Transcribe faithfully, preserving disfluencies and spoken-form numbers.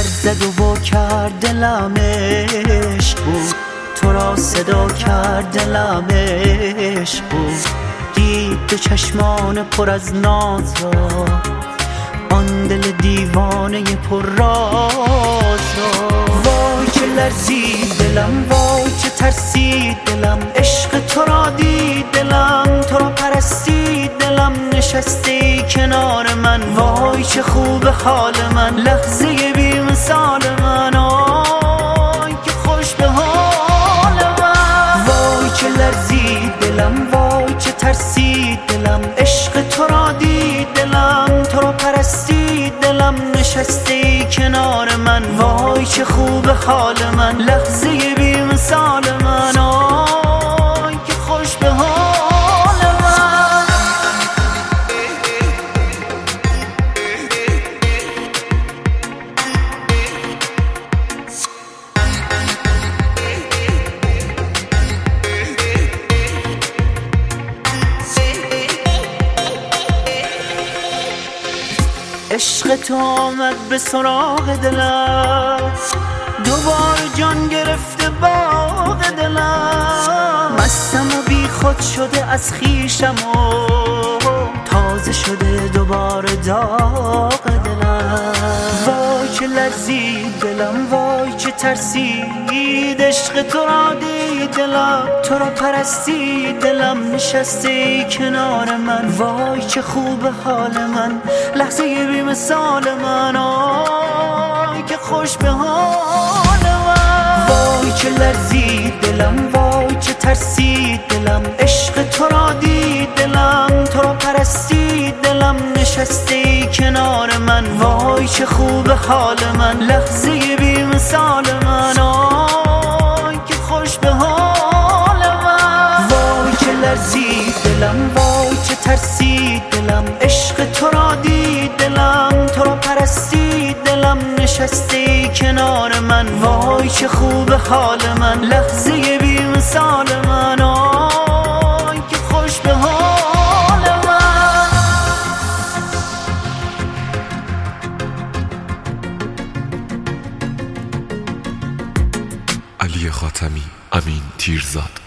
زد و وا کرد دلم عشق بود، تو را صدا کرد دلم عشق بود. دید دو چشمان پر از ناز را، آن دل دیوانه پر راز را. وای چه لرزید دلم، وای چه ترسید دلم، عشق تو را دید دلم، تو را پرستید دلم، نشستی کنار من. وای چه خوب حال من، لحظه بی مثال من، آی که خوش به حال من. وای چه لرزید دلم، وای چه ترسید دلم، عشق تو را دید دلم، تو را پرستید دلم، نشستی کنار من. وای چه خوب حال من، لحظه بی مثال من، آی که خوش به حال من. عشق تو آمد به سراغ دلم، دوباره جان گرفته باغ دلم. مستم و بی خود شده از خویشم و تازه شده دوباره داغ دلم. وای چه لرزید دلم، وای چه ترسید، عشق تو را دید دلم، تو را پرستید دلم، نشستی کنار من. وای چه خوب حال من، لحظه بی مثال من، آی که خوش به حال من. وای چه لرزید دلم، وای چه ترسید دلم، عشق تو را دید دلم، تو را پرستید دلم، نشستی کنار من. وای چه خوب حال من، لحظه بی مثال من، آی که خوش به حال من. وای چه لرزید دلم، وای چه ترسید دلم، عشق تو را دید دلم، تو را پرستید دلم، نشستی کنار من. وای چه خوب حال من، لحظه بی مثال من، آی که خوش به حال من. علی خاتمی، امین تیرزاد.